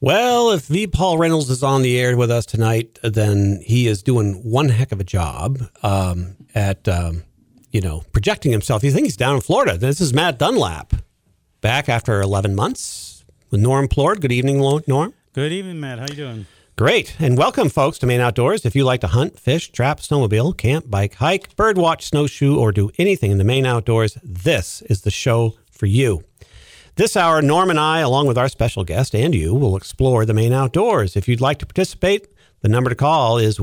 Well, if V. Paul Reynolds is on the air with us tonight, then he is doing one heck of a job at projecting himself. You think he's down in Florida. This is Matt Dunlap, back after 11 months with Norm Plord. Good evening, Norm. Good evening, Matt. How you doing? Great. And welcome, folks, to Maine Outdoors. If you like to hunt, fish, trap, snowmobile, camp, bike, hike, birdwatch, snowshoe, or do anything in the Maine Outdoors, this is the show for you. This hour, Norm and I, along with our special guest and you, will explore the Maine Outdoors. If you'd like to participate, the number to call is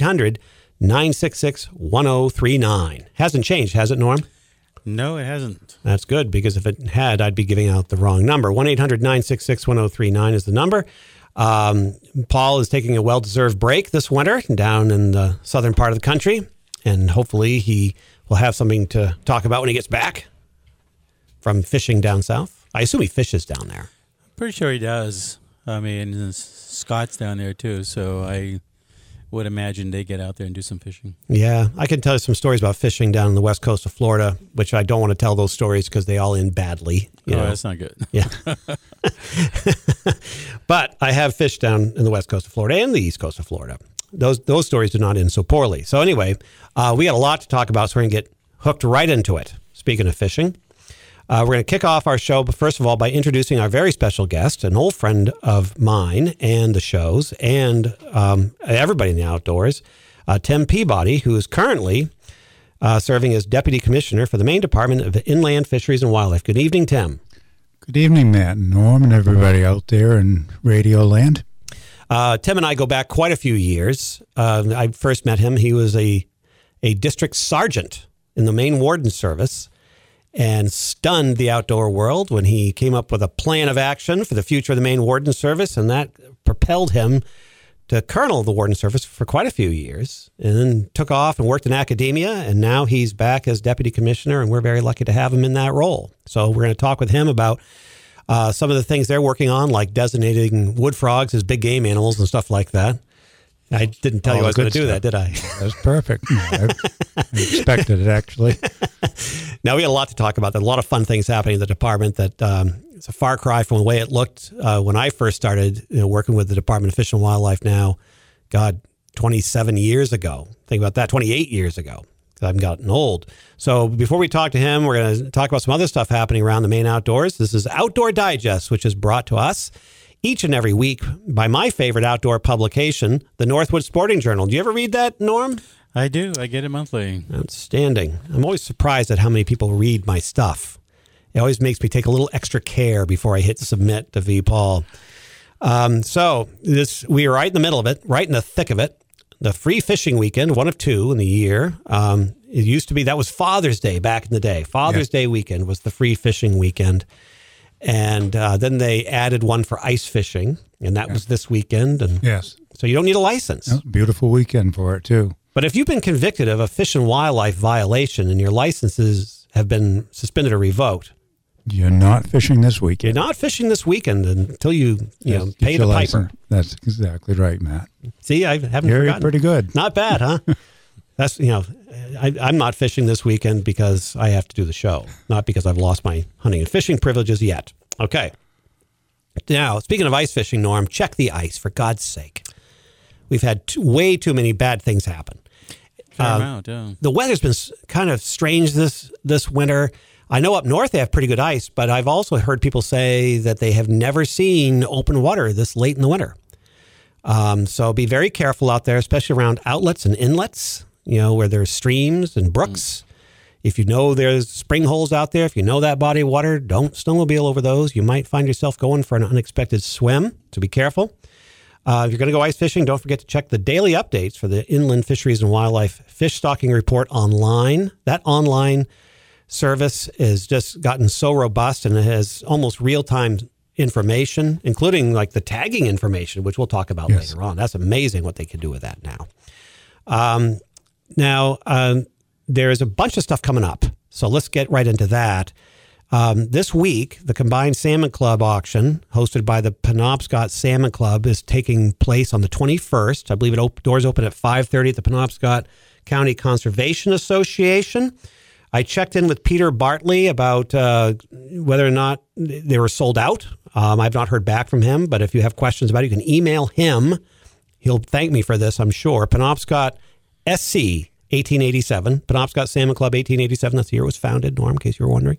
1-800-966-1039. Hasn't changed, has it, Norm? No, it hasn't. That's good, because if it had, I'd be giving out the wrong number. 1-800-966-1039 is the number. Paul is taking a well-deserved break this winter down in the southern part of the country, and hopefully he will have something to talk about when he gets back from fishing down south. I assume he fishes down there. Pretty sure he does. I mean, Scott's down there too, so I would imagine they get out there and do some fishing. Yeah, I can tell you some stories about fishing down on the west coast of Florida, which I don't want to tell those stories because they all end badly. That's not good. Yeah. But I have fished down in the west coast of Florida and the east coast of Florida. Those stories do not end so poorly. So anyway, we got a lot to talk about, so we're going to get hooked right into it. Speaking of fishing, we're going to kick off our show, but first of all, by introducing our very special guest, an old friend of mine and the show's and everybody in the outdoors, Tim Peabody, who is currently serving as Deputy Commissioner for the Maine Department of Inland Fisheries and Wildlife. Good evening, Tim. Good evening, Matt and Norm and everybody out there in Radio Land. Tim and I go back quite a few years. I first met him. He was a district sergeant in the Maine Warden Service, and stunned the outdoor world when he came up with a plan of action for the future of the Maine Warden Service, and that propelled him to colonel of the Warden Service for quite a few years, and then took off and worked in academia, and now he's back as Deputy Commissioner, and we're very lucky to have him in that role. So we're going to talk with him about some of the things they're working on, like designating wood frogs as big game animals and stuff like that. I didn't tell you I was going to do that, did I? That's perfect. I expected it, actually. Now, we had a lot to talk about. There are a lot of fun things happening in the department that it's a far cry from the way it looked when I first started working with the Department of Fish and Wildlife now, 27 years ago. Think about that, 28 years ago. I've gotten old. So before we talk to him, we're going to talk about some other stuff happening around the Maine Outdoors. This is Outdoor Digest, which is brought to us each and every week by my favorite outdoor publication, the Northwood Sporting Journal. Do you ever read that, Norm? I do. I get it monthly. Outstanding. I'm always surprised at how many people read my stuff. It always makes me take a little extra care before I hit submit to V. Paul. So we are right in the middle of it, right in the thick of it. The free fishing weekend, one of two in the year. It used to be, that was Father's Day back in the day. Father's Day weekend was the free fishing weekend. And then they added one for ice fishing, and that was this weekend. And yes. So you don't need a license. Beautiful weekend for it, too. But if you've been convicted of a fish and wildlife violation and your licenses have been suspended or revoked, you're not fishing this weekend. You're not fishing this weekend until you pay the piper. That's exactly right, Matt. See, I haven't You're forgotten. Pretty good. Not bad, huh? That's, I'm not fishing this weekend because I have to do the show, not because I've lost my hunting and fishing privileges yet. Okay. Now, speaking of ice fishing, Norm, check the ice, for God's sake. We've had way too many bad things happen. The weather's been kind of strange this winter. I know up north they have pretty good ice, but I've also heard people say that they have never seen open water this late in the winter. So be very careful out there, especially around outlets and inlets, where there's streams and brooks. If you know there's spring holes out there, if you know that body of water, don't snowmobile over those. You might find yourself going for an unexpected swim, so be careful. If you're going to go ice fishing, don't forget to check the daily updates for the Inland Fisheries and Wildlife Fish Stocking Report online. That online service has just gotten so robust, and it has almost real-time information, including like the tagging information, which we'll talk about later on. That's amazing what they can do with that now. There's a bunch of stuff coming up, so let's get right into that. This week, the Combined Salmon Club auction, hosted by the Penobscot Salmon Club, is taking place on the 21st. I believe doors open at 5:30 at the Penobscot County Conservation Association. I checked in with Peter Bartley about whether or not they were sold out. I've not heard back from him, but if you have questions about it, you can email him. He'll thank me for this, I'm sure. Penobscot SC 1887, Penobscot Salmon Club 1887. That's the year it was founded, Norm, in case you were wondering,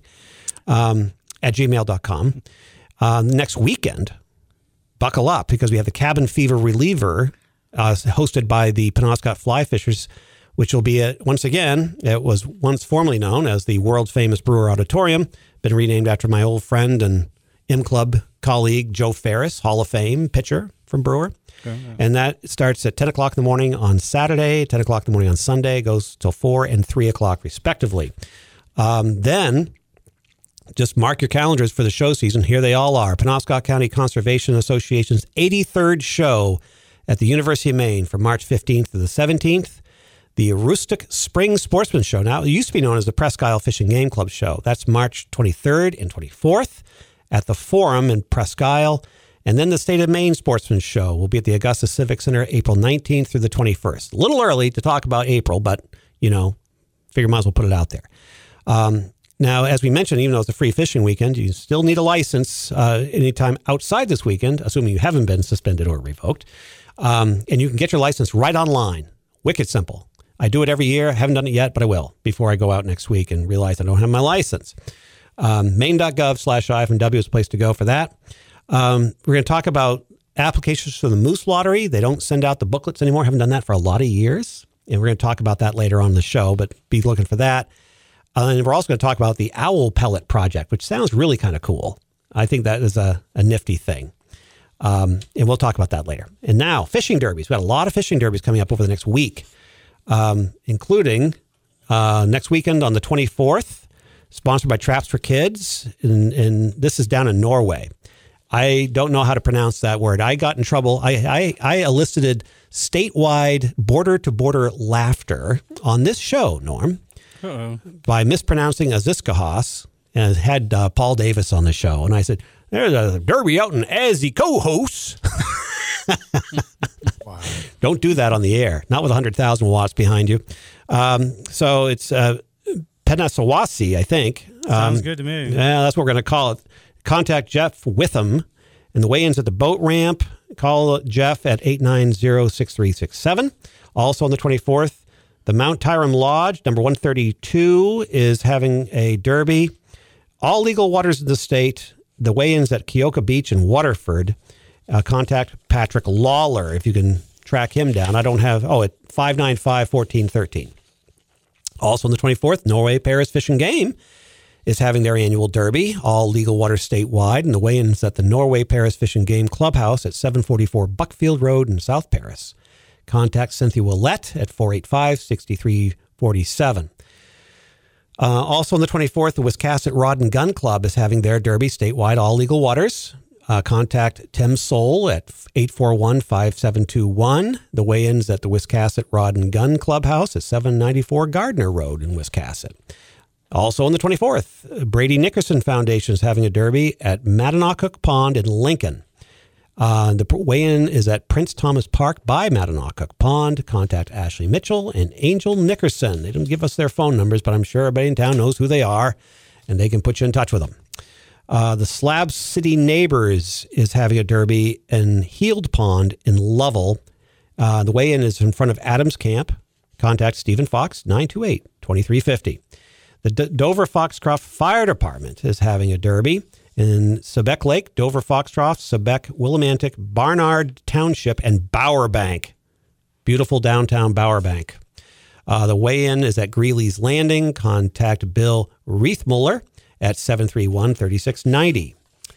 at gmail.com. Next weekend, buckle up because we have the Cabin Fever Reliever hosted by the Penobscot Fly Fishers, which will be once again, it was once formerly known as the world famous Brewer Auditorium, been renamed after my old friend and M Club colleague, Joe Ferris, Hall of Fame pitcher from Brewer. Okay. And that starts at 10 o'clock in the morning on Saturday, 10 o'clock in the morning on Sunday, goes till 4 and 3 o'clock respectively. Then just mark your calendars for the show season. Here they all are. Penobscot County Conservation Association's 83rd show at the University of Maine from March 15th to the 17th. The Aroostook Spring Sportsman Show. Now, it used to be known as the Presque Isle Fishing Game Club Show. That's March 23rd and 24th at the Forum in Presque Isle. And then the State of Maine Sportsman Show will be at the Augusta Civic Center April 19th through the 21st. A little early to talk about April, but, figure might as well put it out there. Now, as we mentioned, even though it's a free fishing weekend, you still need a license anytime outside this weekend, assuming you haven't been suspended or revoked. And you can get your license right online. Wicked simple. I do it every year. I haven't done it yet, but I will before I go out next week and realize I don't have my license. Maine.gov/IFNW is the place to go for that. We're going to talk about applications for the Moose Lottery. They don't send out the booklets anymore. Haven't done that for a lot of years. And we're going to talk about that later on in the show, but be looking for that. And we're also going to talk about the Owl Pellet Project, which sounds really kind of cool. I think that is a nifty thing. And we'll talk about that later. And now, fishing derbies. We've got a lot of fishing derbies coming up over the next week, including next weekend on the 24th, sponsored by Traps for Kids. And this is down in Norway. I don't know how to pronounce that word. I got in trouble. I elicited statewide border-to-border laughter on this show, Norm, by mispronouncing Aziskahas, and had Paul Davis on the show. And I said, there's a derby out in Azikojos. Wow. Don't do that on the air. Not with 100,000 watts behind you. So it's Penasawasi, I think. Sounds good to me. Yeah, that's what we're going to call it. Contact Jeff Witham. And the weigh-in's at the boat ramp. Call Jeff at 890-6367. Also on the 24th, the Mount Tyram Lodge, number 132, is having a derby. All legal waters of the state. The weigh-in's at Keoka Beach in Waterford. Contact Patrick Lawler if you can track him down. I don't have, at 595-1413. Also on the 24th, Norway Paris Fish and Game is having their annual derby, all legal water statewide, and the weigh-in's at the Norway Paris Fish and Game Clubhouse at 744 Buckfield Road in South Paris. Contact Cynthia Willette at 485-6347. Also on the 24th, the Wiscasset Rod and Gun Club is having their derby statewide, all legal waters. Contact Tim Soul at 841-5721. The weigh-in's at the Wiscasset Rod and Gun Clubhouse at 794 Gardner Road in Wiscasset. Also on the 24th, Brady Nickerson Foundation is having a derby at Mattanocook Pond in Lincoln. The weigh-in is at Prince Thomas Park by Mattanocook Pond. Contact Ashley Mitchell and Angel Nickerson. They didn't give us their phone numbers, but I'm sure everybody in town knows who they are, and they can put you in touch with them. The Slab City Neighbors is having a derby in Heald Pond in Lovell. The weigh-in is in front of Adams Camp. Contact Stephen Fox, 928-2350. The Dover Foxcroft Fire Department is having a derby in Sebec Lake, Dover Foxcroft, Sebec, Willimantic, Barnard Township, and Bower Bank. Beautiful downtown Bower Bank. The weigh-in is at Greeley's Landing. Contact Bill Reithmuller at 731-3690.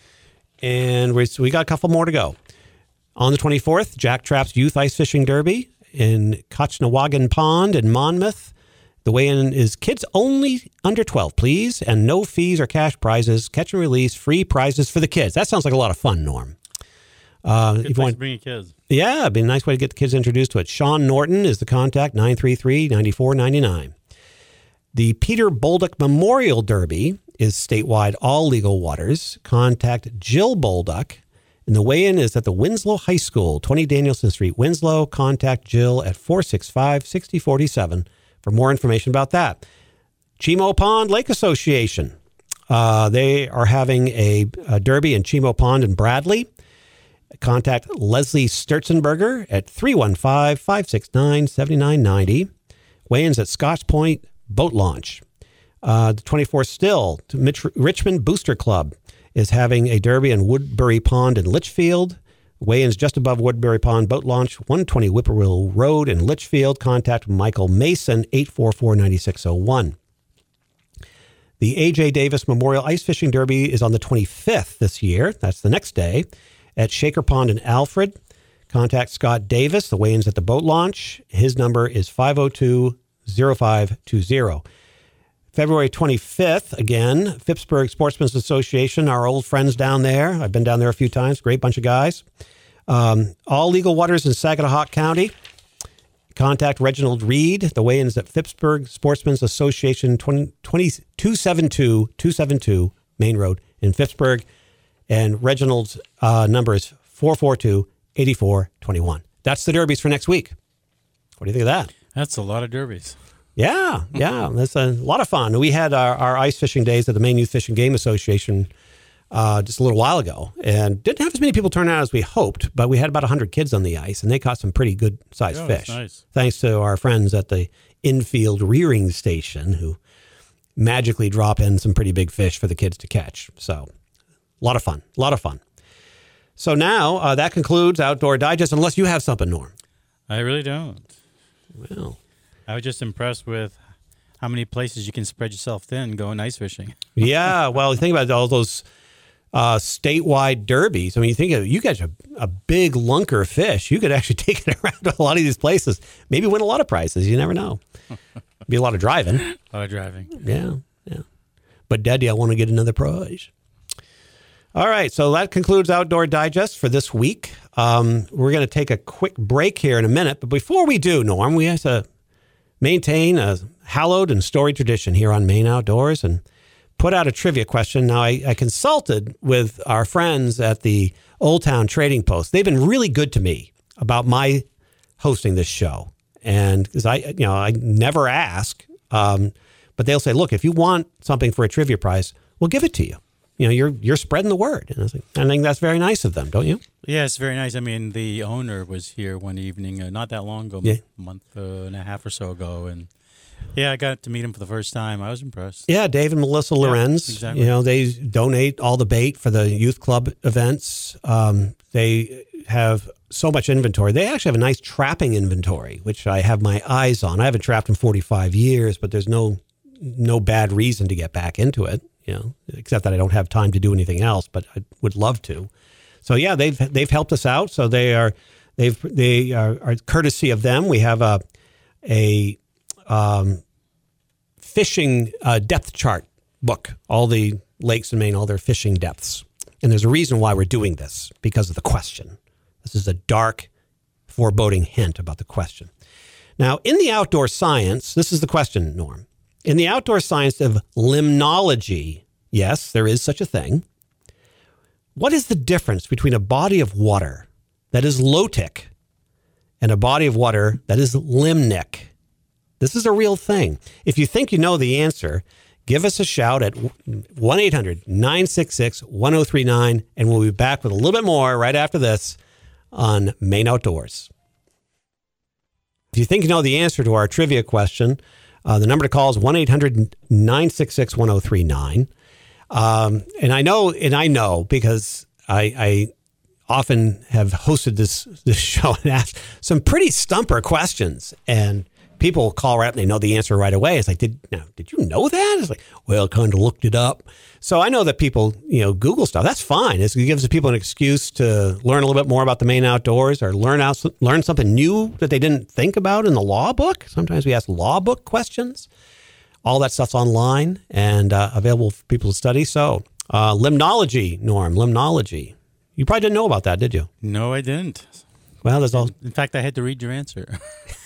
And we got a couple more to go. On the 24th, Jack Trapp's Youth Ice Fishing Derby in Cochnawagan Pond in Monmouth. The weigh-in is kids only under 12, please, and no fees or cash prizes. Catch and release, free prizes for the kids. That sounds like a lot of fun, Norm. Good place to bring your kids. Yeah, it'd be a nice way to get the kids introduced to it. Sean Norton is the contact, 933-9499. The Peter Bolduc Memorial Derby is statewide, all legal waters. Contact Jill Bolduc. And the weigh-in is at the Winslow High School, 20 Danielson Street, Winslow. Contact Jill at 465-6047 for more information about that. Chimo Pond Lake Association. They are having a derby in Chimo Pond in Bradley. Contact Leslie Sturzenberger at 315-569-7990. Weigh-ins at Scotch Point Boat Launch. The 24 Still, Richmond Booster Club is having a derby in Woodbury Pond in Litchfield. Weigh-ins just above Woodbury Pond Boat Launch, 120 Whippoorwill Road in Litchfield. Contact Michael Mason, 844-9601. The A.J. Davis Memorial Ice Fishing Derby is on the 25th this year. That's the next day at Shaker Pond in Alfred. Contact Scott Davis. The weigh-ins at the boat launch. His number is 502-0520. February 25th, again, Phippsburg Sportsmen's Association, our old friends down there. I've been down there a few times. Great bunch of guys. All legal waters in Saginaw County. Contact Reginald Reed. The weigh-ins at Phippsburg Sportsmen's Association, 272 Main Road in Phippsburg. And Reginald's number is 442-8421. That's the derbies for next week. What do you think of that? That's a lot of derbies. Yeah. That's a lot of fun. We had our ice fishing days at the Maine Youth Fish and Game Association just a little while ago, and didn't have as many people turn out as we hoped, but we had about 100 kids on the ice, and they caught some pretty good-sized fish. Nice. Thanks to our friends at the infield rearing station who magically drop in some pretty big fish for the kids to catch. So a lot of fun. So now that concludes Outdoor Digest, unless you have something, Norm. I really don't. Well, I was just impressed with how many places you can spread yourself thin going ice fishing. Yeah, well, think about all those statewide derbies. I mean, you think you catch a big lunker fish, you could actually take it around to a lot of these places. Maybe win a lot of prizes. You never know. Be a lot of driving. Yeah. But Daddy, I want to get another prize. All right, so that concludes Outdoor Digest for this week. We're going to take a quick break here in a minute. But before we do, Norm, we have to maintain a hallowed and storied tradition here on Maine Outdoors and put out a trivia question. Now, I consulted with our friends at the Old Town Trading Post. They've been really good to me about my hosting this show. And because I never ask, but they'll say, look, if you want something for a trivia prize, we'll give it to you. You're spreading the word. And I think that's very nice of them, don't you? Yeah, it's very nice. I mean, the owner was here one evening, not that long ago, a month and a half or so ago. And yeah, I got to meet him for the first time. I was impressed. Yeah, Dave and Melissa Lorenz. Exactly. They donate all the bait for the youth club events. They have so much inventory. They actually have a nice trapping inventory, which I have my eyes on. I haven't trapped in 45 years, but there's no bad reason to get back into it. Except that I don't have time to do anything else, but I would love to. So yeah, they've helped us out. So they are courtesy of them. We have a fishing depth chart book, all the lakes in Maine, all their fishing depths. And there's a reason why we're doing this, because of the question. This is a dark, foreboding hint about the question. Now, in the outdoor science, this is the question, Norm. In the outdoor science of limnology, yes, there is such a thing. What is the difference between a body of water that is lotic and a body of water that is limnic? This is a real thing. If you think you know the answer, give us a shout at 1-800-966-1039, and we'll be back with a little bit more right after this on Maine Outdoors. If you think you know the answer to our trivia question, the number to call is 1-800-966-1039. And I know because I often have hosted this show and asked some pretty stumper questions, and people call right up and they know the answer right away. It's like, did you know that? It's like, well, kind of looked it up. So I know that people, Google stuff. That's fine. It gives people an excuse to learn a little bit more about the Maine Outdoors, or learn something new that they didn't think about in the law book. Sometimes we ask law book questions. All that stuff's online and available for people to study. So limnology, Norm, limnology. You probably didn't know about that, did you? No, I didn't. Well, there's all. In fact, I had to read your answer.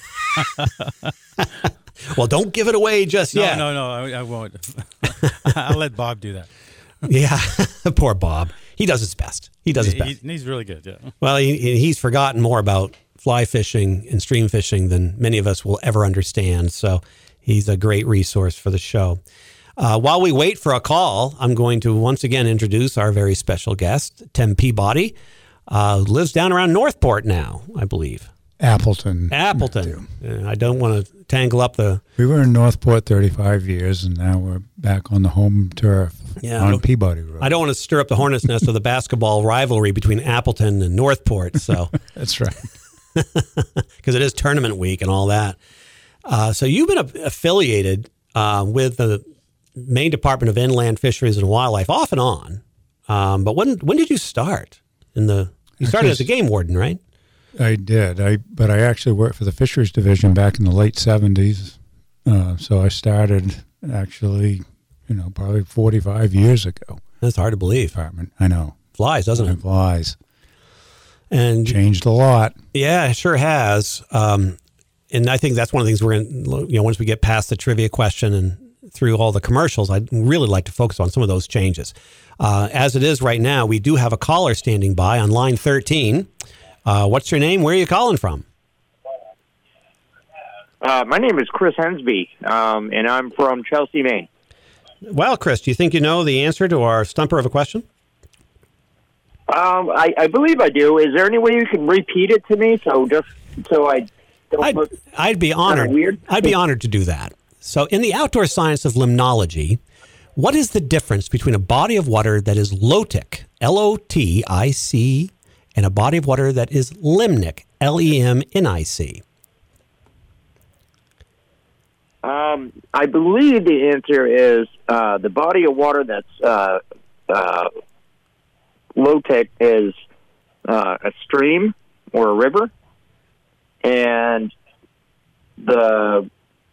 Well, don't give it away just yet. No, I won't. I'll let Bob do that. Yeah, poor Bob. He does his best. He's really good, yeah. Well, he's forgotten more about fly fishing and stream fishing than many of us will ever understand. So he's a great resource for the show. While we wait for a call, I'm going to once again introduce our very special guest, Tim Peabody. Lives down around Northport now, I believe. Appleton. I don't want to tangle up the... We were in Northport 35 years, and now we're back on the home turf on Peabody Road. I don't want to stir up the hornet's nest of the basketball rivalry between Appleton and Northport. So That's right. Because it is tournament week and all that. So you've been affiliated with the Maine Department of Inland Fisheries and Wildlife off and on. But when did you start? You started as a game warden, right? I did. But I actually worked for the Fisheries Division back in the late 70s. So I started actually, probably 45 years ago. That's hard to believe. Department. I know. Flies, doesn't it? It flies. And changed a lot. Yeah, it sure has. And I think that's one of the things we're going to, once we get past the trivia question and through all the commercials, I'd really like to focus on some of those changes. As it is right now, we do have a caller standing by on line 13. What's your name? Where are you calling from? My name is Chris Hensby, and I'm from Chelsea, Maine. Well, Chris, do you think you know the answer to our stumper of a question? I believe I do. Is there any way you can repeat it to me so I don't look I'd be honored. Weird? I'd be honored to do that. So in the outdoor science of limnology, what is the difference between a body of water that is lotic, L-O-T-I-C, and a body of water that is limnic, L-E-M-N-I-C? I believe the answer is the body of water that's lotic is a stream or a river, and the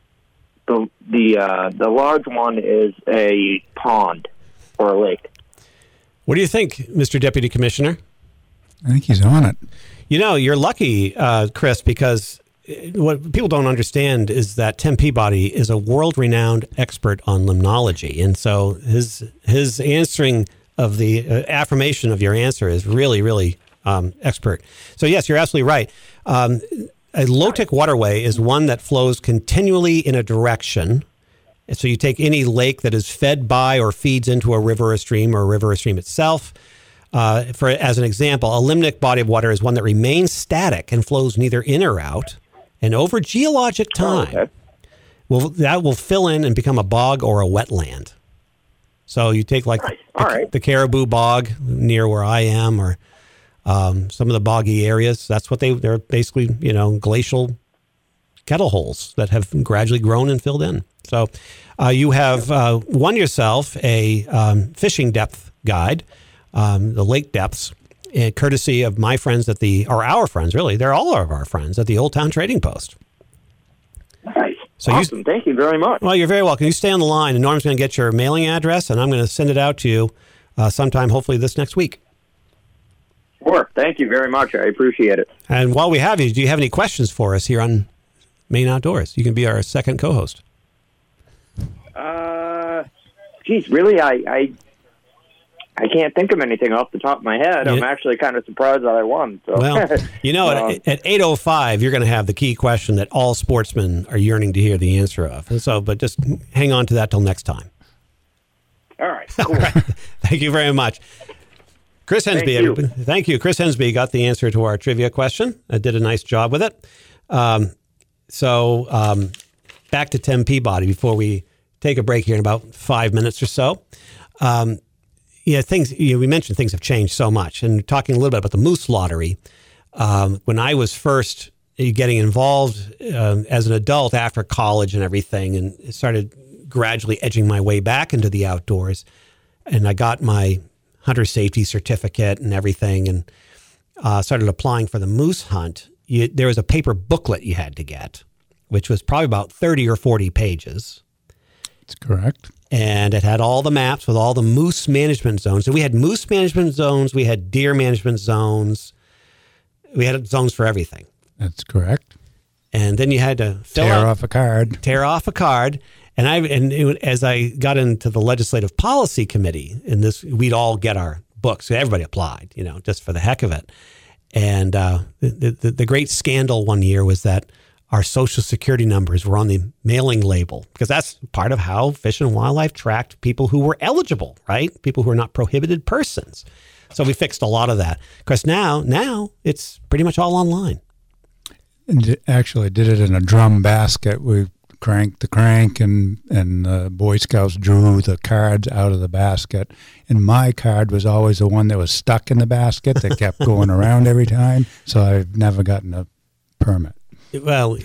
large one is a pond or a lake. What do you think, Mr. Deputy Commissioner? I think he's on it. You're lucky, Chris, because what people don't understand is that Tim Peabody is a world-renowned expert on limnology. And so his answering of the affirmation of your answer is really, really expert. So, yes, you're absolutely right. A lotic waterway is one that flows continually in a direction. So you take any lake that is fed by or feeds into a river or stream itself. As an example, a limnic body of water is one that remains static and flows neither in or out. And over geologic time, that will fill in and become a bog or a wetland. So you take the Caribou Bog near where I am, or some of the boggy areas. That's what they're basically, glacial kettle holes that have gradually grown and filled in. So you have won yourself a fishing depth guide, the lake depths, courtesy of my friends our friends, really. They're all of our friends at the Old Town Trading Post. Nice. So awesome. Thank you very much. Well, you're very welcome. You stay on the line, and Norm's going to get your mailing address, and I'm going to send it out to you sometime, hopefully this next week. Sure. Thank you very much. I appreciate it. And while we have you, do you have any questions for us here on Maine Outdoors? You can be our second co-host. Geez, really? I can't think of anything off the top of my head. I'm actually kind of surprised that I won. So. Well, at 8:05, you're going to have the key question that all sportsmen are yearning to hear the answer of. But just hang on to that till next time. All right. Cool. All right. Thank you very much. Chris Hensby. Thank you. Chris Hensby got the answer to our trivia question. Did a nice job with it. Back to Tim Peabody before we take a break here in about 5 minutes or so. We mentioned things have changed so much, and talking a little bit about the moose lottery. When I was first getting involved as an adult after college and everything, and started gradually edging my way back into the outdoors, and I got my hunter safety certificate and everything, and started applying for the moose hunt. There was a paper booklet you had to get, which was probably about 30 or 40 pages. That's correct. And it had all the maps with all the moose management zones. And we had moose management zones. We had deer management zones. We had zones for everything. That's correct. And then you had to tear off a card. And as I got into the legislative policy committee, we'd all get our books. So everybody applied, just for the heck of it. And the great scandal one year was that our social security numbers were on the mailing label, because that's part of how Fish and Wildlife tracked people who were eligible, right? People who are not prohibited persons. So we fixed a lot of that. Because now it's pretty much all online. And actually did it in a drum basket. We cranked the crank, and Boy Scouts drew the cards out of the basket. And my card was always the one that was stuck in the basket that kept going around every time. So I've never gotten a permit. Well,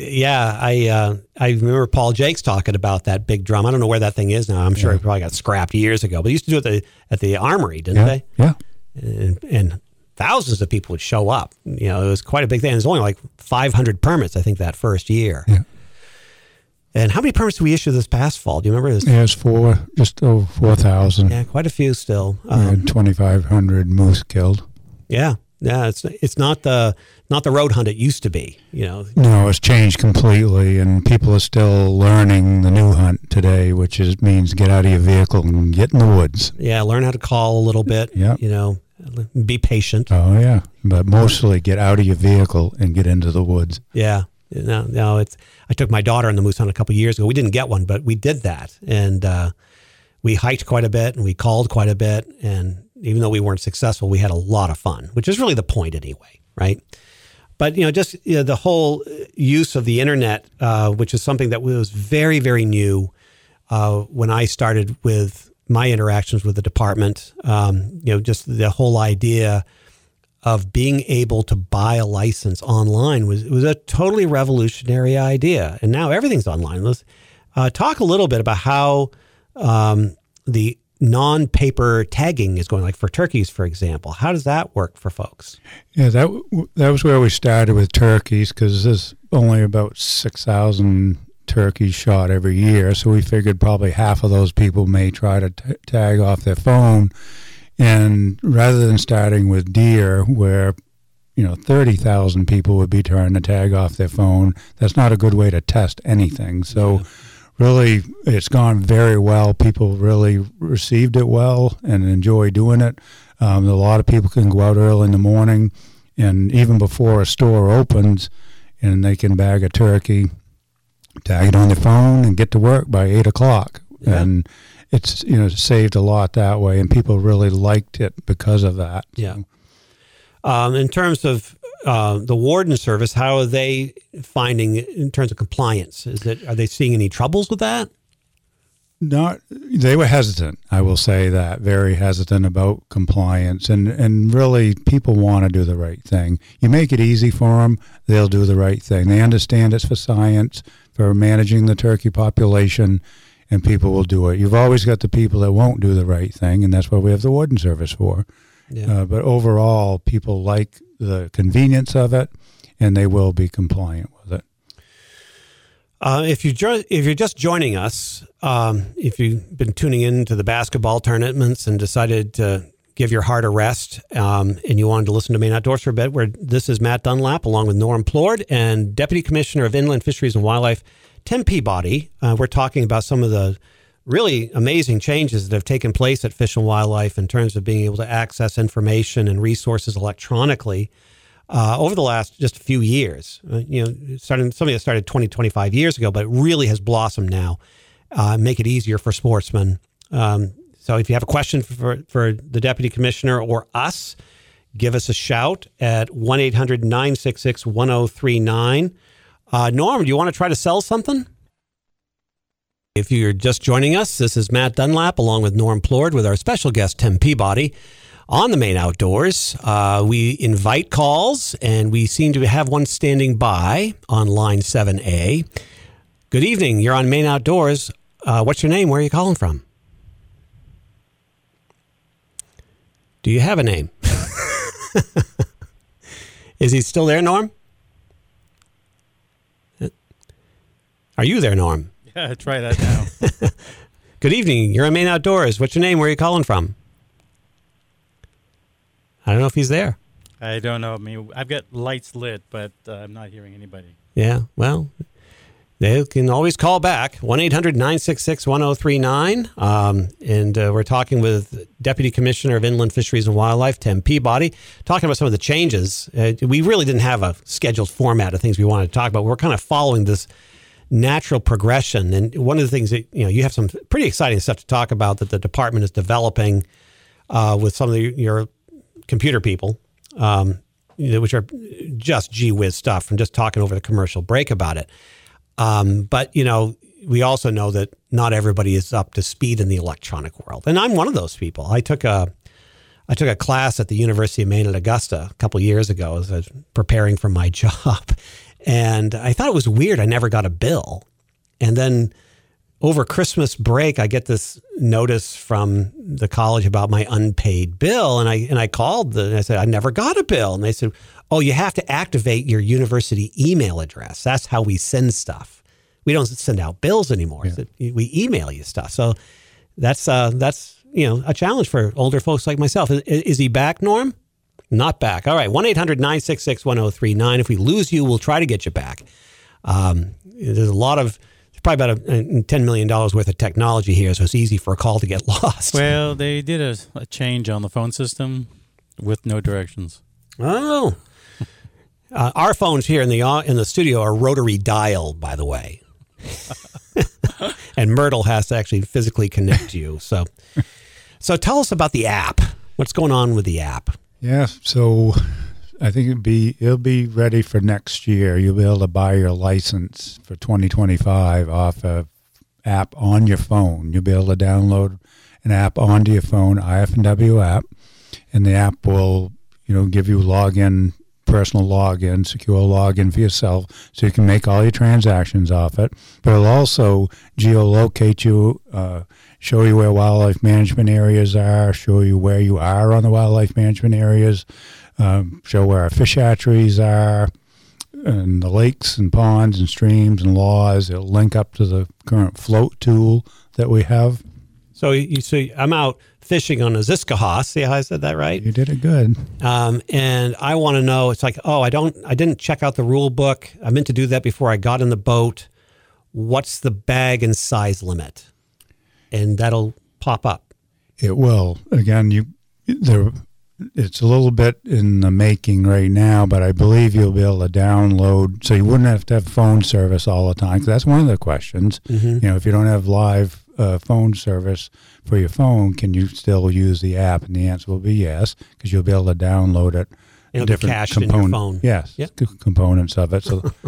I remember Paul Jakes talking about that big drum. I don't know where that thing is now. I'm sure it probably got scrapped years ago. But they used to do it at the armory, didn't they? Yeah. And thousands of people would show up. It was quite a big thing. There's only like 500 permits, I think, that first year. Yeah. And how many permits did we issue this past fall? Do you remember? It was just over 4,000. Yeah, quite a few still. We had 2,500 moose killed. Yeah. It's not the road hunt it used to be. No, it's changed completely, and people are still learning the new hunt today, which means get out of your vehicle and get in the woods. Yeah, learn how to call a little bit. Yeah. Be patient. Oh yeah, but mostly get out of your vehicle and get into the woods. Yeah. No, I took my daughter on the moose hunt a couple of years ago. We didn't get one, but we did that, and we hiked quite a bit and we called quite a bit, and even though we weren't successful, we had a lot of fun, which is really the point anyway, right? But, the whole use of the internet, which is something that was very, very new when I started with my interactions with the department, just the whole idea of being able to buy a license online was a totally revolutionary idea. And now everything's online. Let's talk a little bit about how the non-paper tagging is going, like for turkeys, for example. How does that work for folks? Yeah, that was where we started with turkeys, because there's only about 6,000 turkeys shot every year. So we figured probably half of those people may try to tag off their phone. And rather than starting with deer, where 30,000 people would be trying to tag off their phone, that's not a good way to test anything. So really, it's gone very well. People really received it well and enjoy doing it. A lot of people can go out early in the morning, and even before a store opens, and they can bag a turkey, tag it on their phone, and get to work by 8 o'clock. Yeah. And it's saved a lot that way, and people really liked it because of that. Yeah. In terms of the warden service, how are they finding in terms of compliance? Are they seeing any troubles with that? They were hesitant. I will say that, very hesitant about compliance, and really people want to do the right thing. You make it easy for them, they'll do the right thing. They understand it's for science, for managing the turkey population, and people will do it. You've always got the people that won't do the right thing, and that's what we have the warden service for. Yeah. But overall, people like the convenience of it, and they will be compliant with it. If you're just joining us, if you've been tuning in to the basketball tournaments and decided to give your heart a rest, and you wanted to listen to Maine Outdoors for a bit, this is Matt Dunlap along with Norm Plord and Deputy Commissioner of Inland Fisheries and Wildlife, Tim Peabody. We're talking about some of the really amazing changes that have taken place at Fish and Wildlife in terms of being able to access information and resources electronically over the last just a few years. Something that started 20, 25 years ago, but it really has blossomed now. Make it easier for sportsmen. So if you have a question for the Deputy Commissioner or us, give us a shout at 1-800-966-1039. Norm, do you want to try to sell something? If you're just joining us, this is Matt Dunlap along with Norm Plord with our special guest, Tim Peabody, on the Maine Outdoors. We invite calls, and we seem to have one standing by on line 7A. Good evening. You're on Maine Outdoors. What's your name? Where are you calling from? Do you have a name? Is he still there, Norm? Are you there, Norm? Yeah, try that now. Good evening. You're on Maine Outdoors. What's your name? Where are you calling from? I don't know if he's there. I don't know. I mean, I've got lights lit, but I'm not hearing anybody. Yeah, well, They can always call back, 1-800-966-1039. And we're talking with Deputy Commissioner of Inland Fisheries and Wildlife, Tim Peabody, talking about some of the changes. We really didn't have a scheduled format of things we wanted to talk about. We're kind of following this natural progression. And one of the things that, you have some pretty exciting stuff to talk about that the department is developing with some of your computer people, which are just gee whiz stuff from just talking over the commercial break about it. But, we also know that not everybody is up to speed in the electronic world. And I'm one of those people. I took a class at the University of Maine at Augusta a couple of years ago as I was preparing for my job. And I thought it was weird. I never got a bill. And then over Christmas break, I get this notice from the college about my unpaid bill. And I called and I said, I never got a bill. And they said, oh, you have to activate your university email address. That's how we send stuff. We don't send out bills anymore. Yeah. We email you stuff. So that's a challenge for older folks like myself. Is he back, Norm? Not back. All right. 1-800-966-1039. If we lose you, we'll try to get you back. There's probably about $10 million worth of technology here, so it's easy for a call to get lost. Well, they did a change on the phone system with no directions. Oh. Our phones here in the studio are rotary dialed, by the way. And Myrtle has to actually physically connect you. So tell us about the app. What's going on with the app? Yeah, so I think it'll be ready for next year. You'll be able to buy your license for 2025 off an app on your phone. You'll be able to download an app onto your phone, IF&W app, and the app will, give you personal login, secure login for yourself, so you can make all your transactions off it. But it'll also geolocate you, show you where wildlife management areas are, show you where you are on the wildlife management areas, show where our fish hatcheries are, and the lakes and ponds and streams and laws. It'll link up to the current float tool that we have. So I'm out fishing on a Ziskahoss. See how I said that right? You did it good. And I want to know, it's like, I didn't check out the rule book. I meant to do that before I got in the boat. What's the bag and size limit? And that'll pop up. It will. Again, it's a little bit in the making right now, but I believe you'll be able to download, so you wouldn't have to have phone service all the time, because that's one of the questions. Mm-hmm. If you don't have live phone service for your phone, can you still use the app? And the answer will be yes, because you'll be able to download it. It'll be cached in your phone. Yes, yep. Components of it.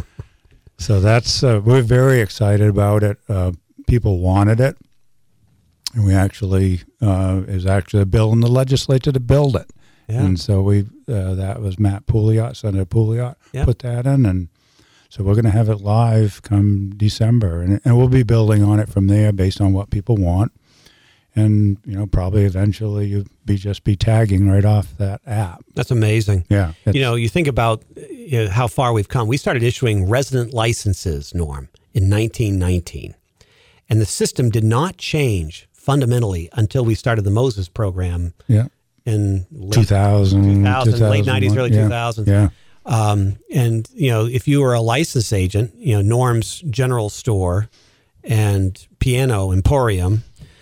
So that's we're very excited about it. People wanted it, and we actually is actually a bill in the legislature to build it. Yeah. And so that was Matt Pouliot, Senator Pouliot, put that in, and so we're going to have it live come December, and we'll be building on it from there based on what people want, and probably eventually you'll just be tagging right off that app. That's amazing. Yeah, you think about how far we've come. We started issuing resident licenses, Norm, in 1919, and the system did not change fundamentally until we started the Moses program. Yeah. In late 2000, late 90s, early 2000s. Yeah. And, if you were a license agent, Norm's General Store and Piano Emporium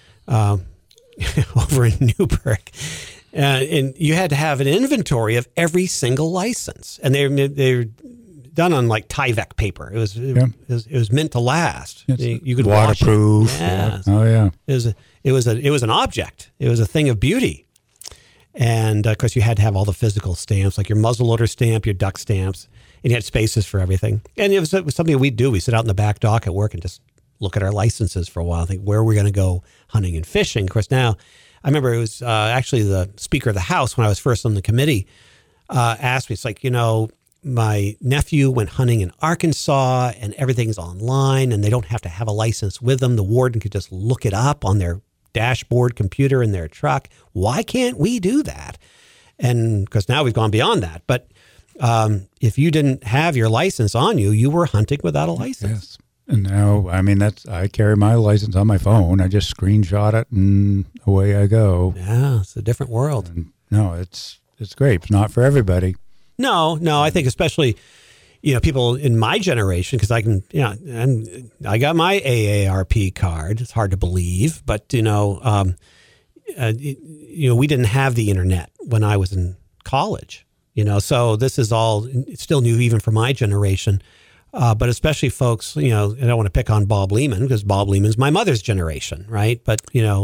over in Newburgh, and you had to have an inventory of every single license. And they're done on like Tyvek paper. It was meant to last. You could waterproof. Wash it. Yeah. Oh, yeah. It was an object. It was a thing of beauty. And, of course, you had to have all the physical stamps, like your muzzleloader stamp, your duck stamps, and you had spaces for everything. And it was something we'd do. We sit out in the back dock at work and just look at our licenses for a while, think where we're going to go hunting and fishing. Of course, now, I remember it was actually the Speaker of the House when I was first on the committee asked me, it's like, my nephew went hunting in Arkansas and everything's online and they don't have to have a license with them. The warden could just look it up on their dashboard computer in their truck. Why can't we do that? And because now we've gone beyond that. But if you didn't have your license on you, you were hunting without a license. Yes. And now, I carry my license on my phone. I just screenshot it and away I go. Yeah, it's a different world. And no, it's great. It's not for everybody. No, I think especially, people in my generation, because I can, and I got my AARP card. It's hard to believe, but we didn't have the internet when I was in college. So this is all still new even for my generation. But especially folks, I don't want to pick on Bob Lehman because Bob Lehman's my mother's generation, right? But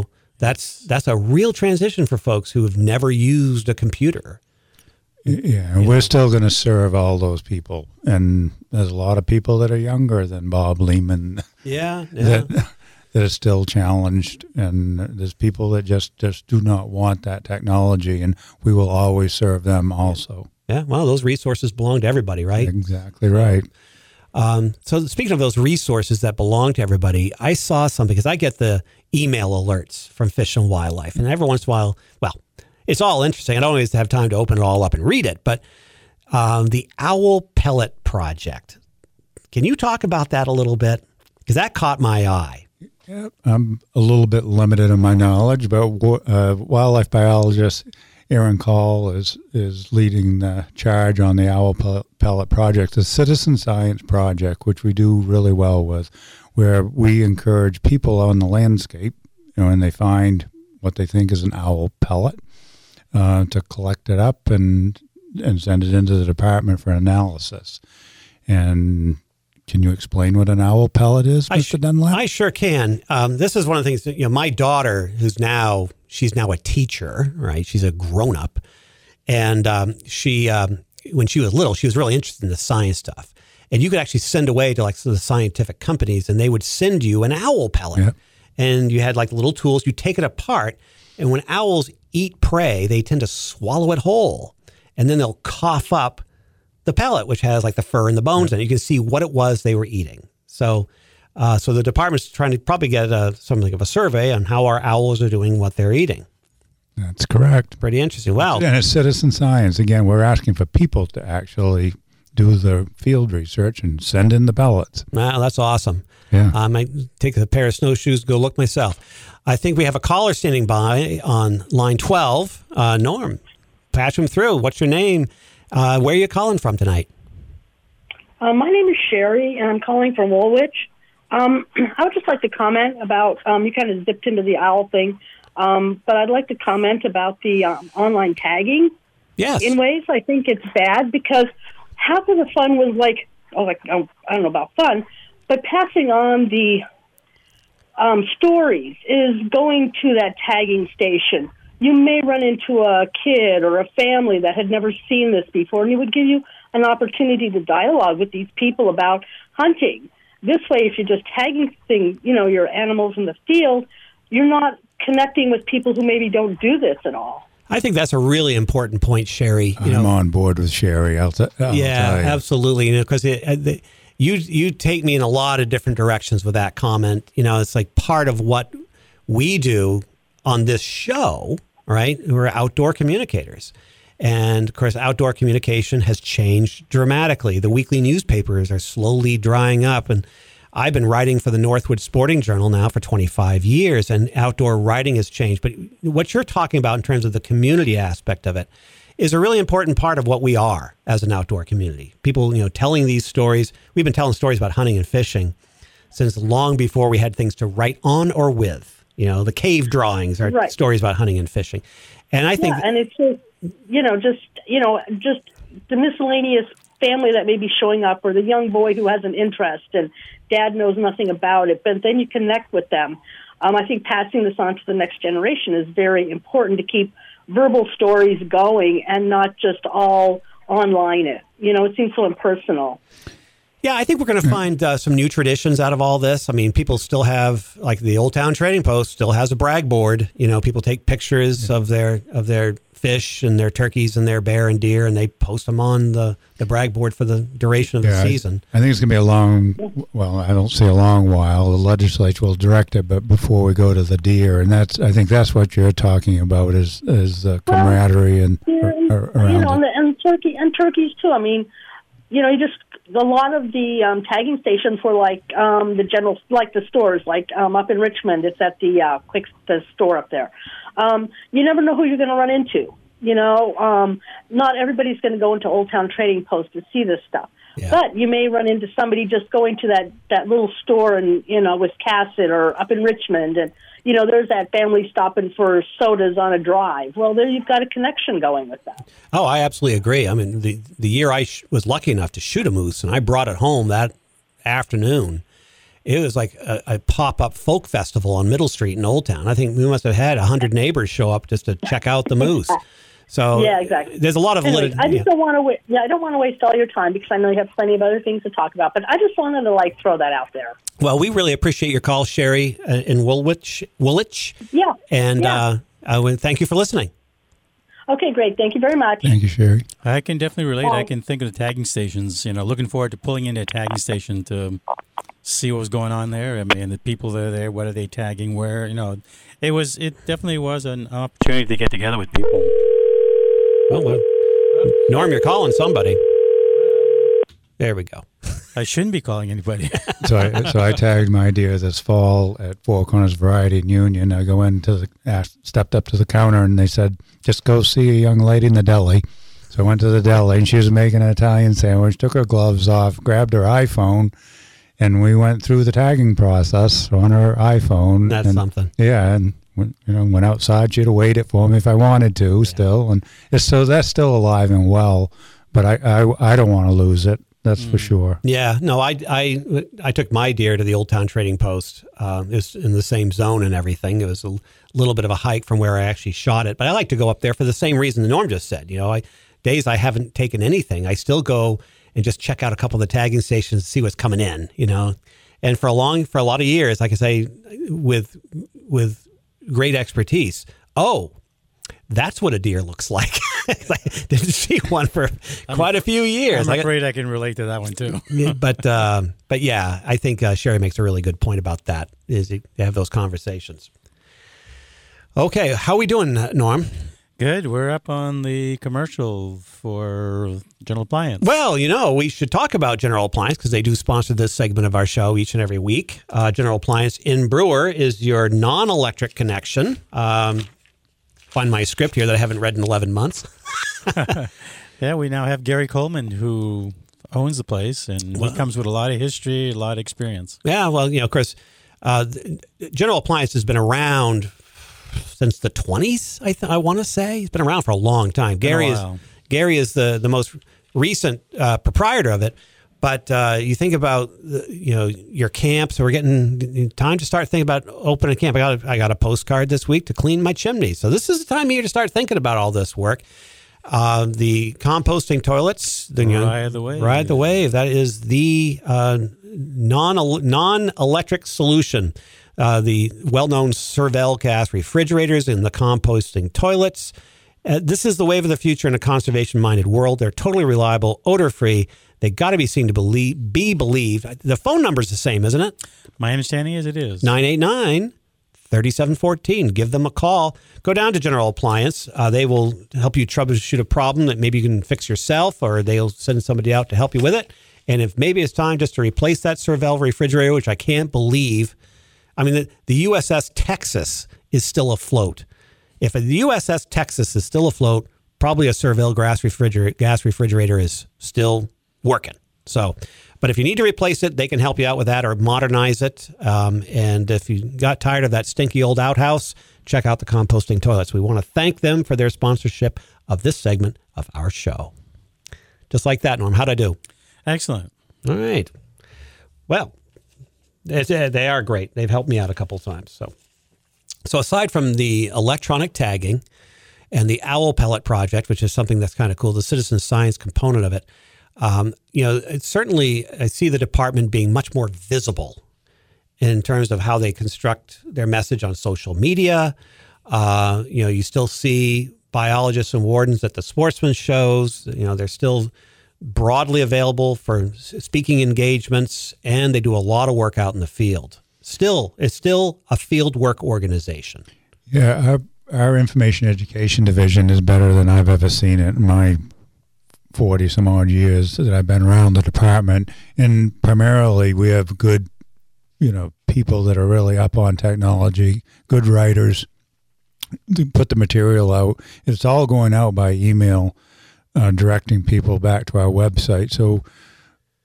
that's a real transition for folks who have never used a computer. Yeah, and we're still going to serve all those people, and there's a lot of people that are younger than Bob Lehman. Yeah. that are still challenged, and there's people that just do not want that technology, and we will always serve them also. Yeah, well, those resources belong to everybody, right? Exactly right. So speaking of those resources that belong to everybody, I saw something because I get the email alerts from Fish and Wildlife, and every once in a while, well, it's all interesting. I don't always have time to open it all up and read it, but the Owl Pellet Project. Can you talk about that a little bit? Because that caught my eye. Yeah, I'm a little bit limited in my knowledge, but wildlife biologist Aaron Call is leading the charge on the Owl Pellet Project, a citizen science project, which we do really well with, where we encourage people on the landscape, and they find what they think is an owl pellet, to collect it up and send it into the department for analysis. And can you explain what an owl pellet is, Mr. Dunlap? I sure can. This is one of the things that, my daughter, she's now a teacher, right? She's a grown-up. And she, when she was little, she was really interested in the science stuff. And you could actually send away to the scientific companies, and they would send you an owl pellet. Yep. And you had little tools. You take it apart, and when owls eat prey, they tend to swallow it whole. And then they'll cough up the pellet, which has the fur and the bones in it. You can see what it was they were eating. So the department's trying to probably get something of a survey on how our owls are doing what they're eating. That's correct. Pretty interesting. Wow. And it's citizen science. Again, we're asking for people to actually do the field research and send in the pellets. Wow, that's awesome. Yeah. I might take a pair of snowshoes, go look myself. I think we have a caller standing by on line 12. Norm, patch him through. What's your name? Where are you calling from tonight? My name is Sherry, and I'm calling from Woolwich. I would just like to comment about, you kind of zipped into the owl thing, but I'd like to comment about the online tagging. Yes. In ways, I think it's bad because half of the fun was I don't know about fun, but passing on the stories is going to that tagging station. You may run into a kid or a family that had never seen this before, and it would give you an opportunity to dialogue with these people about hunting. This way, if you're just tagging your animals in the field, you're not connecting with people who maybe don't do this at all. I think that's a really important point, Sherry. I'm on board with Sherry. I'll tell you. Absolutely. Because you take me in a lot of different directions with that comment. It's part of what we do on this show, right? We're outdoor communicators. And, of course, outdoor communication has changed dramatically. The weekly newspapers are slowly drying up. And I've been writing for the Northwood Sporting Journal now for 25 years, and outdoor writing has changed. But what you're talking about in terms of the community aspect of it is a really important part of what we are as an outdoor community. People, telling these stories. We've been telling stories about hunting and fishing since long before we had things to write on or with. The cave drawings are stories about hunting and fishing. And I think... Yeah, and it's just the miscellaneous family that may be showing up, or the young boy who has an interest and dad knows nothing about it, but then you connect with them. I think passing this on to the next generation is very important to keep verbal stories going and not just all online it. It seems so impersonal. Yeah, I think we're going to find some new traditions out of all this. I mean, people still have, the Old Town Trading Post still has a brag board. People take pictures of their fish and their turkeys and their bear and deer, and they post them on the brag board for the duration of the season. I think it's going to be I don't say a long while. The legislature will direct it, but before we go to the deer, and I think that's what you're talking about is the camaraderie around it. And turkeys too. I mean, a lot of the tagging stations were the general, the stores, up in Richmond. It's at the store up there. You never know who you're going to run into. Not everybody's going to go into Old Town Trading Post to see this stuff. Yeah. But you may run into somebody just going to that little store in, Wiscasset or up in Richmond, and, there's that family stopping for sodas on a drive. Well, there you've got a connection going with that. Oh, I absolutely agree. I mean, the year I was lucky enough to shoot a moose, and I brought it home that afternoon, it was like a pop-up folk festival on Middle Street in Old Town. I think we must have had 100 neighbors show up just to check out the moose. So yeah, exactly. There's a lot of anyway, I just don't want to. I don't want to waste all your time because I know you have plenty of other things to talk about. But I just wanted to throw that out there. Well, we really appreciate your call, Sherry in Woolwich. Yeah. And thank you for listening. Okay, great. Thank you very much. Thank you, Sherry. I can definitely relate. I can think of the tagging stations. Looking forward to pulling into a tagging station to see what was going on there. I mean, the people that are there, what are they tagging? Where? It definitely was an opportunity to get together with people. Well, Norm, you're calling somebody. There we go. I shouldn't be calling anybody. So I tagged my deer this fall at Four Corners Variety in Union. I go stepped up to the counter, and they said, just go see a young lady in the deli. So I went to the deli, and she was making an Italian sandwich, took her gloves off, grabbed her iPhone, and we went through the tagging process on her iPhone. That's something. Yeah, and went outside. She'd have waited for me if I wanted to still. And so that's still alive and well, but I don't want to lose it. That's for sure. Yeah, no, I took my deer to the Old Town Trading Post. It was in the same zone and everything. It was a little bit of a hike from where I actually shot it, but I like to go up there for the same reason the Norm just said. Days I haven't taken anything, I still go and just check out a couple of the tagging stations and see what's coming in. And for a lot of years, like I say, with great expertise. Oh, that's what a deer looks like. I didn't see one for quite a few years. I'm afraid I can relate to that one too. But yeah, I think Sherry makes a really good point about that. Is to have those conversations. Okay, how are we doing, Norm? Good. We're up on the commercial for General Appliance. Well, we should talk about General Appliance because they do sponsor this segment of our show each and every week. General Appliance in Brewer is your non-electric connection. Find my script here that I haven't read in 11 months. Yeah, we now have Gary Coleman, who owns the place, and he comes with a lot of history, a lot of experience. Yeah, well, Chris, General Appliance has been around since the 20s, I want to say. He's been around for a long time. Gary is the most recent proprietor of it. But you think about your camp. So we're getting time to start thinking about opening a camp. I got a postcard this week to clean my chimney. So this is the time of year to start thinking about all this work. The composting toilets. Ride the Wave. Ride the Wave. That is the non-electric solution. The well-known Servel gas refrigerators and the composting toilets. This is the wave of the future in a conservation-minded world. They're totally reliable, odor-free. They got to be seen to be believed. The phone number is the same, isn't it? My understanding is it is. 989-3714. Give them a call. Go down to General Appliance. They will help you troubleshoot a problem that maybe you can fix yourself, or they'll send somebody out to help you with it. And if maybe it's time just to replace that Servel refrigerator, which I can't believe. I mean, the USS Texas is still afloat. If the USS Texas is still afloat, probably a Servel gas refrigerator is still working. So, but if you need to replace it, they can help you out with that or modernize it. And if you got tired of that stinky old outhouse, check out the composting toilets. We want to thank them for their sponsorship of this segment of our show. Just like that, Norm. How'd I do? Excellent. All right. Well, they are great. They've helped me out a couple times. So aside from the electronic tagging and the Owl Pellet Project, which is something that's kind of cool, the citizen science component of it, it's certainly, I see the department being much more visible in terms of how they construct their message on social media. You still see biologists and wardens at the sportsman shows. They're still broadly available for speaking engagements, and they do a lot of work out in the field. It's still a field work organization. Yeah, our information education division is better than I've ever seen it in my 40 some odd years that I've been around the department. And primarily we have good, people that are really up on technology, good writers to put the material out. It's all going out by email, directing people back to our website. So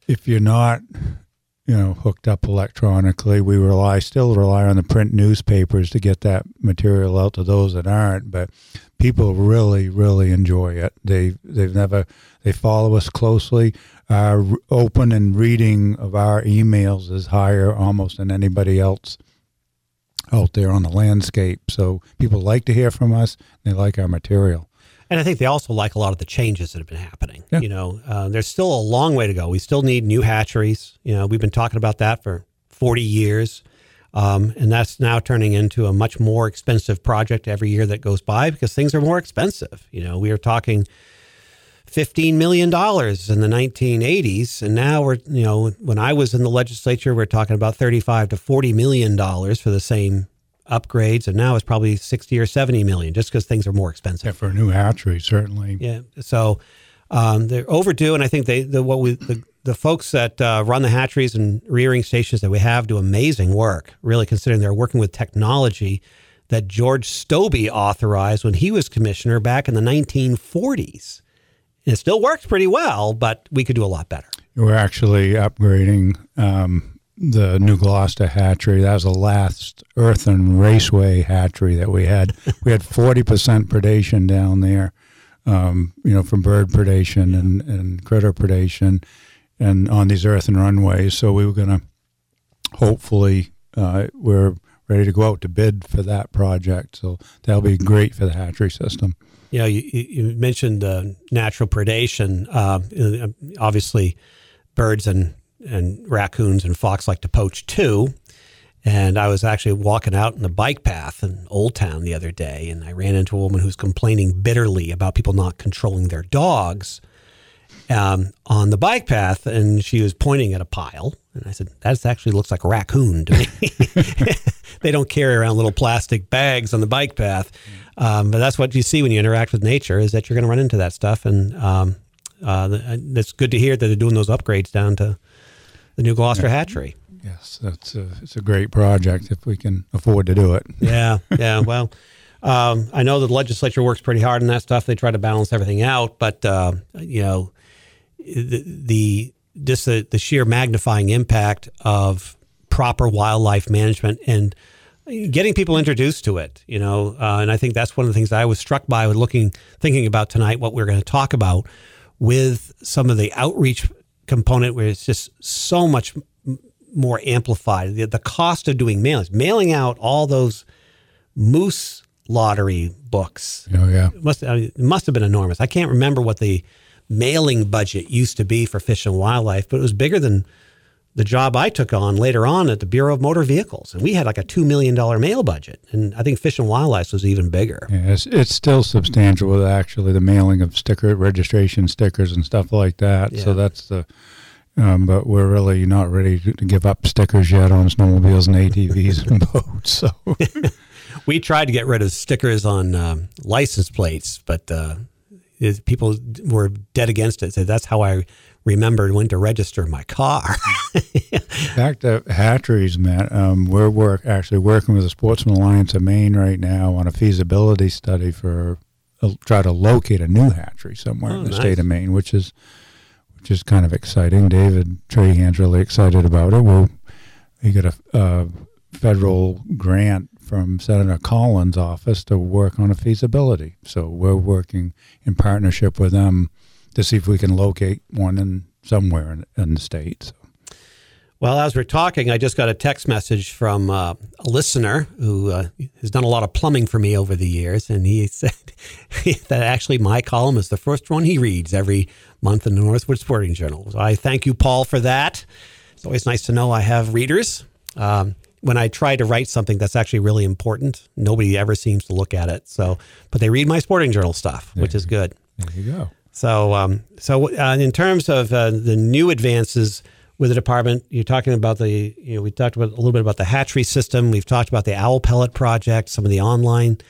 if you're not, hooked up electronically, we still rely on the print newspapers to get that material out to those that aren't. But people really, really enjoy it. They follow us closely. Our open and reading of our emails is higher almost than anybody else out there on the landscape. So people like to hear from us. They like our material. And I think they also like a lot of the changes that have been happening. Yeah. There's still a long way to go. We still need new hatcheries. We've been talking about that for 40 years. And that's now turning into a much more expensive project every year that goes by because things are more expensive. We were talking $15 million in the 1980s. And now when I was in the legislature, we're talking about $35 to $40 million for the same upgrades, and now it's probably 60 or 70 million just because things are more expensive. Yeah, for a new hatchery, certainly. Yeah, so they're overdue, and I think the folks that run the hatcheries and rearing stations that we have do amazing work, really considering they're working with technology that George Stobie authorized when he was commissioner back in the 1940s. And it still works pretty well, but we could do a lot better. We're actually upgrading the New Gloucester hatchery. That was the last Earthen Raceway hatchery that we had. We had 40% predation down there, from bird predation and critter predation, and on these earthen runways. So we were going to, hopefully, we're ready to go out to bid for that project. So that'll be great for the hatchery system. You mentioned natural predation. Obviously, birds and raccoons and fox like to poach too. And I was actually walking out in the bike path in Old Town the other day, and I ran into a woman who's complaining bitterly about people not controlling their dogs on the bike path, and she was pointing at a pile. And I said, that actually looks like a raccoon to me. They don't carry around little plastic bags on the bike path. But that's what you see when you interact with nature, is that you're going to run into that stuff. And it's good to hear that they're doing those upgrades down to the New Gloucester hatchery. Yes, it's a great project if we can afford to do it. Yeah. Well, I know the legislature works pretty hard on that stuff. They try to balance everything out, but the sheer magnifying impact of proper wildlife management and getting people introduced to it, and I think that's one of the things I was struck by thinking about tonight, what we're going to talk about with some of the outreach component, where it's just so much more amplified. The cost of doing mailing out all those moose lottery books. Oh yeah, it must have been enormous. I can't remember what the mailing budget used to be for Fish and Wildlife, but it was bigger than the job I took on later on at the Bureau of Motor Vehicles. And we had like a $2 million mail budget. And I think Fish and Wildlife was even bigger. Yeah, it's still substantial with actually the mailing of registration stickers and stuff like that. Yeah. So that's but we're really not ready to give up stickers yet on snowmobiles and ATVs and boats. So we tried to get rid of stickers on license plates, but people were dead against it. So that's how I remembered when to register my car. Back to hatcheries, Matt. We're actually working with the Sportsman Alliance of Maine right now on a feasibility study try to locate a new hatchery somewhere in the state of Maine, which is kind of exciting. David Trahan's really excited about it. We got a federal grant from Senator Collins' office to work on a feasibility. So we're working in partnership with them to see if we can locate one somewhere in the state. So. Well, as we're talking, I just got a text message from a listener who has done a lot of plumbing for me over the years, and he said that actually my column is the first one he reads every month in the Northwood Sporting Journal. So I thank you, Paul, for that. It's always nice to know I have readers. When I try to write something that's actually really important, nobody ever seems to look at it. But they read my Sporting Journal stuff, which is good. There you go. So in terms of the new advances with the department, you're talking about we talked about a little bit about the hatchery system. We've talked about the owl pellet project, some of the online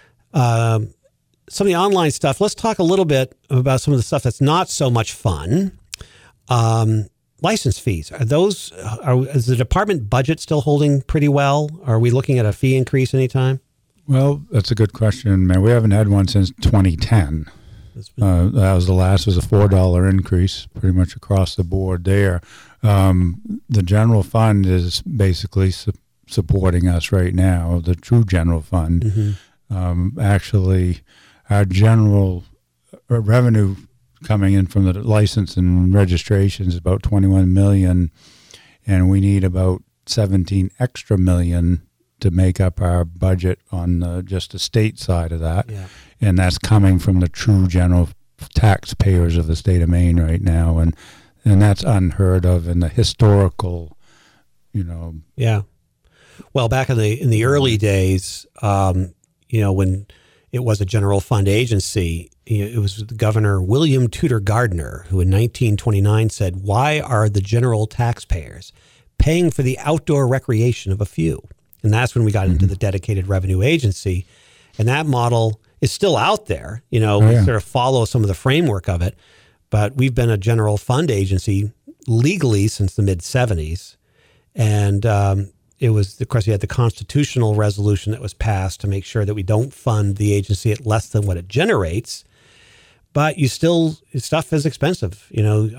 stuff. Let's talk a little bit about some of the stuff that's not so much fun. License fees. Is the department budget still holding pretty well? Are we looking at a fee increase anytime? Well, that's a good question, man. We haven't had one since 2010. That was the last. Was a $4 increase, pretty much across the board there. The general fund is basically supporting us right now. The true general fund, actually, our general revenue coming in from the license and registrations is about $21 million, and we need about 17 extra million to make up our budget on just the state side of that. Yeah. And that's coming from the true general taxpayers of the state of Maine right now. And that's unheard of in the historical, Yeah. Well, back in the early days, when it was a general fund agency, it was Governor William Tudor Gardner who in 1929 said, "Why are the general taxpayers paying for the outdoor recreation of a few?" And that's when we got into the dedicated revenue agency. And that model is still out there. We sort of follow some of the framework of it. But we've been a general fund agency legally since the mid-'70s. And it was, of course, you had the constitutional resolution that was passed to make sure that we don't fund the agency at less than what it generates. But stuff is expensive.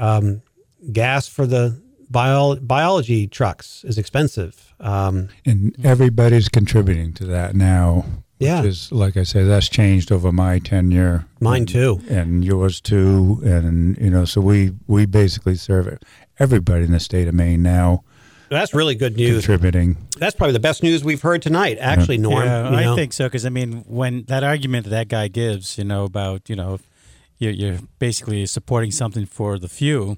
Gas for the biology trucks is expensive. And everybody's contributing to that now. Yeah. Which is, like I said, that's changed over my tenure. Mine too. And yours too. And, so we basically serve everybody in the state of Maine now. That's really good news. Contributing. That's probably the best news we've heard tonight, actually, Norm. Yeah, I think so, because, when that argument that guy gives, about, you're basically supporting something for the few,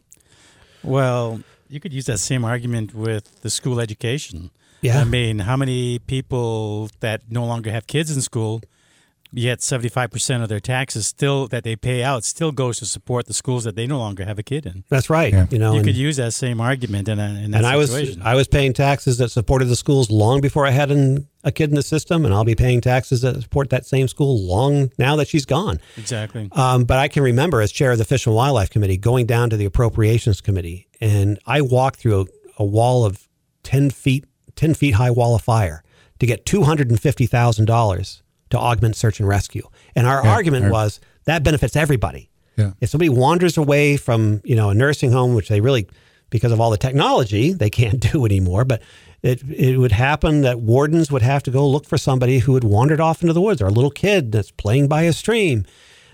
well, you could use that same argument with the school education. Yeah. How many people that no longer have kids in school, yet 75% of their taxes still that they pay out still goes to support the schools that they no longer have a kid in. That's right. Yeah. You could use that same argument in that situation. I was paying taxes that supported the schools long before I had a kid in the system, and I'll be paying taxes that support that same school long now that she's gone. Exactly. But I can remember as chair of the Fish and Wildlife Committee going down to the Appropriations Committee, and I walked through a wall of 10 feet high wall of fire to get $250,000 to augment search and rescue. And our argument was that benefits everybody. Yeah. If somebody wanders away from, a nursing home, which they really, because of all the technology, they can't do anymore, but it would happen that wardens would have to go look for somebody who had wandered off into the woods, or a little kid that's playing by a stream.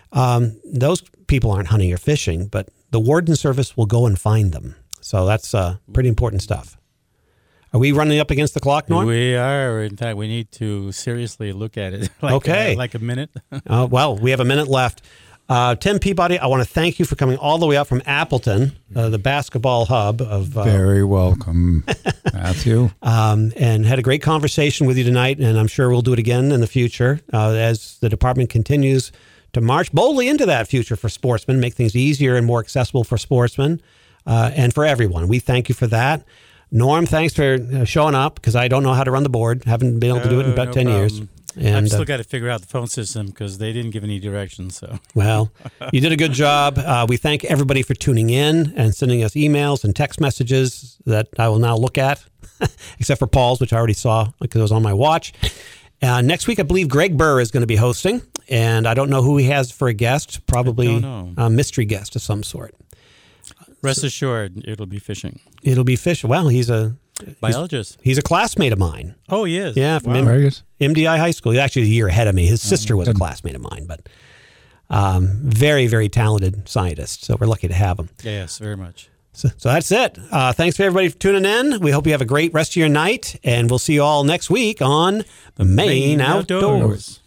Those people aren't hunting or fishing, but the warden service will go and find them. So that's pretty important stuff. Are we running up against the clock, Norm? We are. In fact, we need to seriously look at it. Like a minute. Well, we have a minute left. Tim Peabody, I want to thank you for coming all the way up from Appleton, the basketball hub of. Very welcome, Matthew. And had a great conversation with you tonight, and I'm sure we'll do it again in the future as the department continues to march boldly into that future for sportsmen, make things easier and more accessible for sportsmen and for everyone. We thank you for that. Norm, thanks for showing up, because I don't know how to run the board. Haven't been able to do it in about 10 years. And I've still got to figure out the phone system, because they didn't give any directions. So, well, you did a good job. We thank everybody for tuning in and sending us emails and text messages that I will now look at, except for Paul's, which I already saw because it was on my watch. Next week, I believe Greg Burr is going to be hosting, and I don't know who he has for a guest, probably a mystery guest of some sort. Rest assured, it'll be fishing. It'll be fishing. Well, he's a biologist. He's a classmate of mine. Oh, he is? Yeah, from MDI High School. He's actually a year ahead of me. His sister was a classmate of mine, but very, very talented scientist. So we're lucky to have him. Yes, very much. So that's it. Thanks for everybody for tuning in. We hope you have a great rest of your night, and we'll see you all next week on the Maine Outdoors.